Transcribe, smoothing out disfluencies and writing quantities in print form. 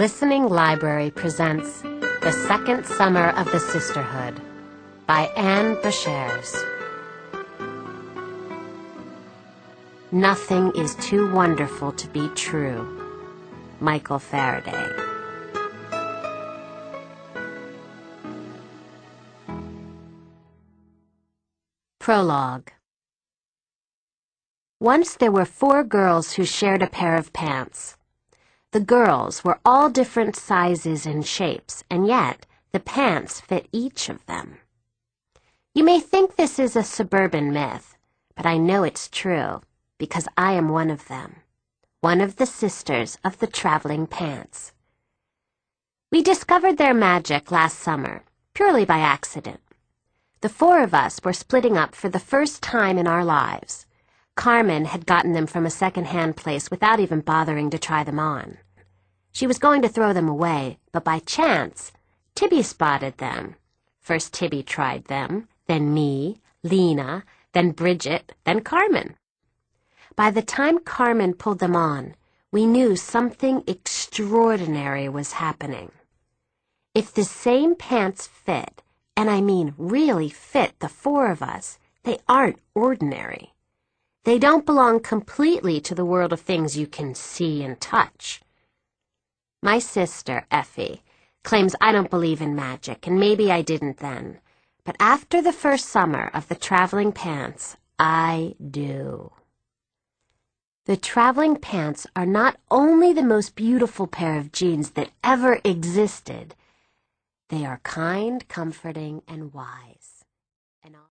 Listening Library presents The Second Summer of the Sisterhood by Anne Bashairs. Nothing is too wonderful to be true. Michael Faraday. Prologue. Once there were 4 girls who shared a pair of pants. The girls were all different sizes and shapes, and yet the pants fit each of them. You may think this is a suburban myth, but I know it's true, because I am one of them, one of the sisters of the traveling pants. We discovered their magic last summer, purely by accident. The 4 of us were splitting up for the first time in our lives. Carmen had gotten them from a second-hand place without even bothering to try them on. She was going to throw them away, but by chance, Tibby spotted them. First Tibby tried them, then me, Lena, then Bridget, then Carmen. By the time Carmen pulled them on, we knew something extraordinary was happening. If the same pants fit, and I mean really fit the 4 of us, they aren't ordinary. They don't belong completely to the world of things you can see and touch. My sister, Effie, claims I don't believe in magic, and maybe I didn't then. But after the first summer of the traveling pants, I do. The traveling pants are not only the most beautiful pair of jeans that ever existed, they are kind, comforting, and wise.